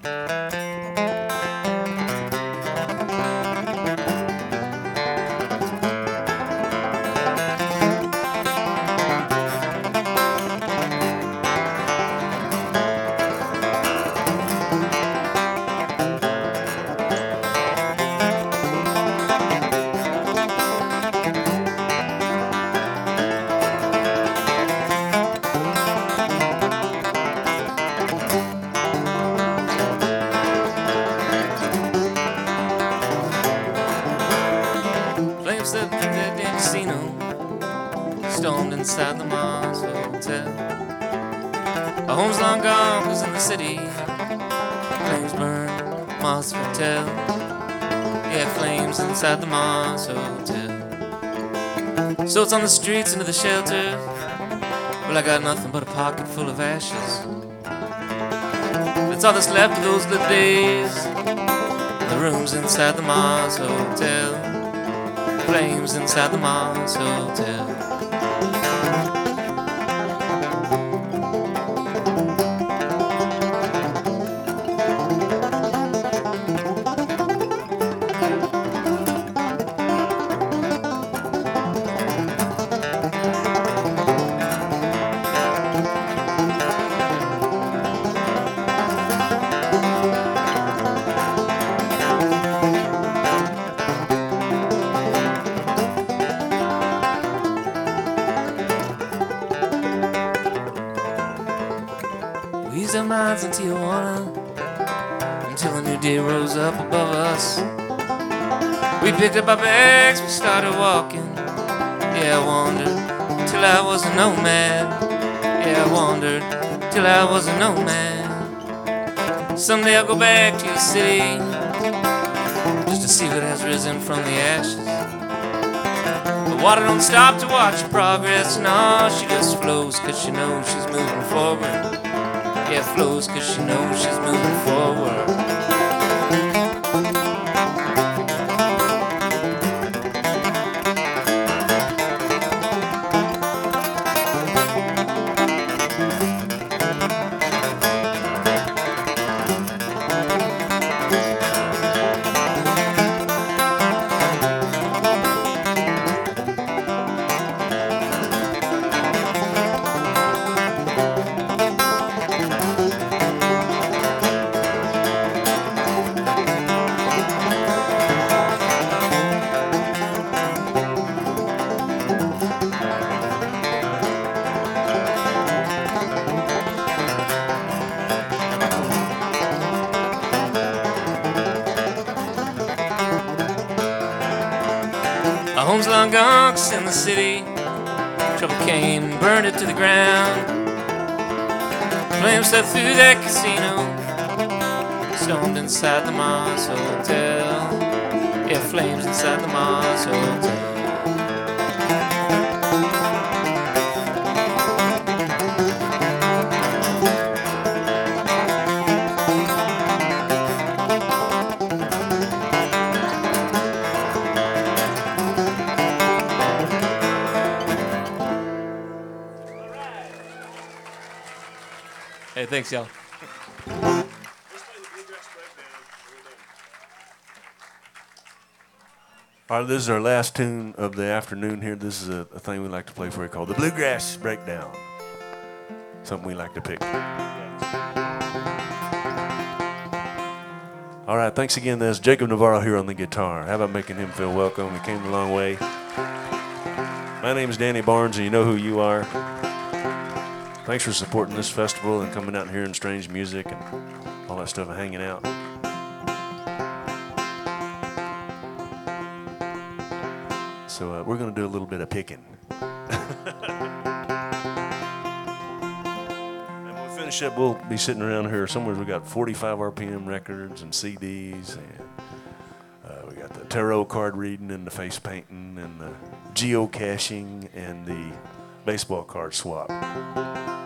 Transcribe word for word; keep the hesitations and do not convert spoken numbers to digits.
Flames that through that damn casino, stormed inside the Mars Hotel. A home's long gone, cause in the city, flames burn Mars Hotel. Yeah, flames inside the Mars Hotel. So it's on the streets into the shelter. Well, I got nothing but a pocket full of ashes. That's all that's left of those good days. The rooms inside the Mars Hotel. Flames inside the Mars Hotel. We eased our minds in Tijuana until a new day rose up above us. We picked up our bags, we started walking. Yeah, I wandered till I was a nomad. Yeah, I wandered till I was a nomad. Someday I'll go back to your city just to see what has risen from the ashes. The water don't stop to watch your progress. No, she just flows cause she knows she's moving forward. Yeah, flows cause she knows she's moving forward. Our home's long gone, 'cause in the city trouble came and burned it to the ground. Flames swept through that casino, stormed inside the Mars Hotel. Yeah, flames inside the Mars Hotel. Hey, thanks, y'all. All right, this is our last tune of the afternoon here. This is a, a thing we like to play for you called the Bluegrass Breakdown. Something we like to pick. All right, thanks again. There's Jacob Navarro here on the guitar. How about making him feel welcome? He came a long way. My name is Danny Barnes, and you know who you are. Thanks for supporting this festival and coming out and hearing strange music and all that stuff and hanging out. So uh, we're going to do a little bit of picking. And when we finish up, we'll be sitting around here somewhere. We got forty-five R P M records and C Ds, and uh, we got the tarot card reading and the face painting and the geocaching and the baseball card swap.